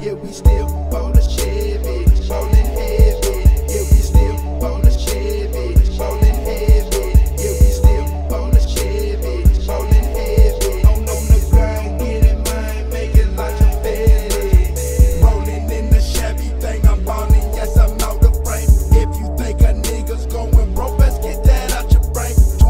Yeah, we still ballin' Chevy, ballin' heavy. Yeah, we still ballin' Chevy, ballin' heavy. Yeah, we still ballin' Chevy, ballin' heavy. On the grind, getting mine, making like a fatty. Rollin' in the Chevy thing, I'm ballin', yes, I'm out the frame. If you think a nigga's going broke, best get that out your brain.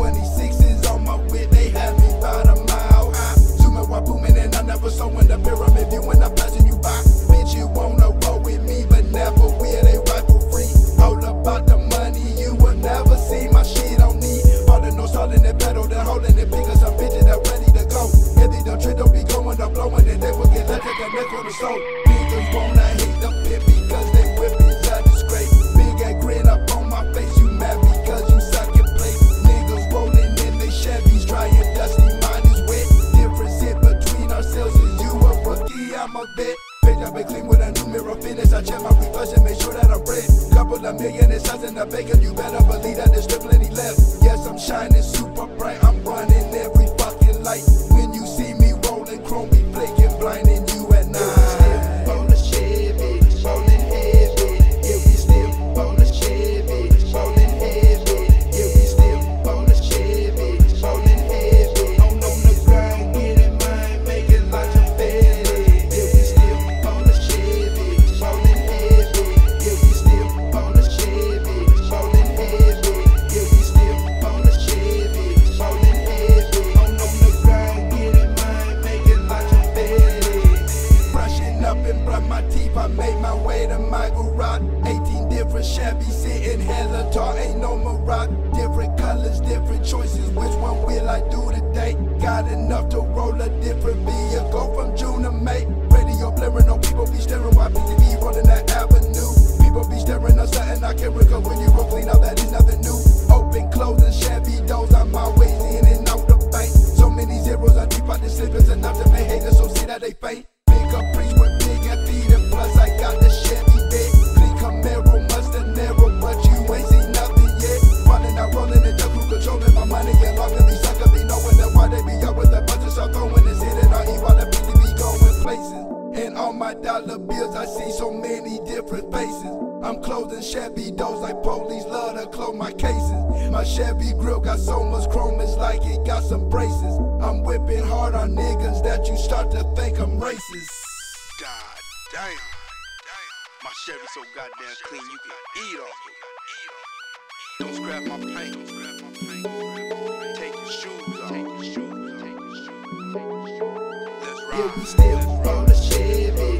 26s on my whip, they have me about a mile high. Zooming while booming, and I never saw in the pyramid view when I'm passing you by. Bitch, you wanna roll with me, but never will, they rifle free. All about the money, you will never see my shit on me. Ballin' no salt in the pedal, then holding it bigger, some bitches that ready to go. If they don't trick, don't be going up blowing, and they will get left at the neck on the soul. Niggas wanna hate the pit because they whip is a disgrace. Big ass grin up on my face, you mad because you suck and play. Niggas rollin' in they Chevys, dry and dusty, mine is wet. Difference in between ourselves is you a rookie, I'm a vet. Bitch, I been clean with a new mirror finish. I check my reflection, make sure that I'm red. Couple of million and cents in the bacon, you better believe that there's still plenty left. Yes, I'm shining super bright, I'm running every fucking light. When you see me rolling, chrome be flaking, blinding you at night. Yeah, we still ballin' Chevy, ballin' heavy. Yeah, we still ballin' Chevy, ballin' heavy. Yeah, we still ballin' Chevy, ballin' heavy. On the grind, getting mine, making like a fatty. Yeah, we still ballin' Chevy, ballin' heavy. Yeah, we still ballin' Chevy, ballin' heavy. Yeah, we still ballin' Chevy, ballin' heavy. On the grind, getting mine, making like a fatty. Brushing up and brush my teeth, I made my way to my garage. 18 different Chevys sitting hella tall, ain't no mirage. Different colors, different choices, which one will I do today? Got enough to roll a different vehicle from June to May. Radio blaring, no people be staring while PTV rolling that avenue. People be staring at something I can't recall when you roll clean out, that is nothing new. Open, closing, Chevy doors, I'm always in and out the bank. So many zeros, I deep out the slippers, enough to make haters so see that they faint. Big caprice with big and feet, and plus I got the Chevy bed. Clean Camaro, Mustang narrow, but you ain't seen nothing yet. Running out, rolling the jungle, controlling my money, and long as these suckers be knowing that why they be out with a bunch of stuff throwing and sitting on E while the people be going places. And on my dollar bills, I see so many different faces. I'm closing Chevy doors like police love to close my cases. My Chevy grill got so much chrome, it's like it got some braces. I'm whipping hard on niggas that you start to think I'm racist. God damn. My Chevy so goddamn clean you can eat off of it. Don't scrap my paint. Take your shoes off. Let's ride. Yeah, we still ballin' Chevy,